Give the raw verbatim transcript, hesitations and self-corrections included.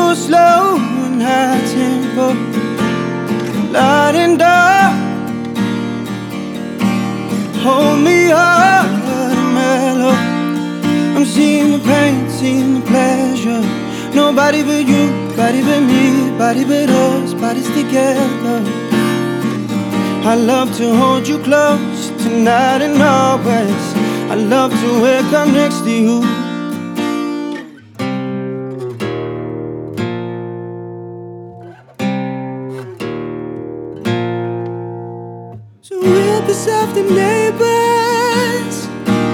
go slow and high tempo, light and dark. Hold me hard and mellow. I'm seeing the pain, seeing the pleasure. Nobody but you, body but me, body but us, bodies together. I love to hold you close tonight and always. I love to wake up next to you. So we'll be soft and neighbor.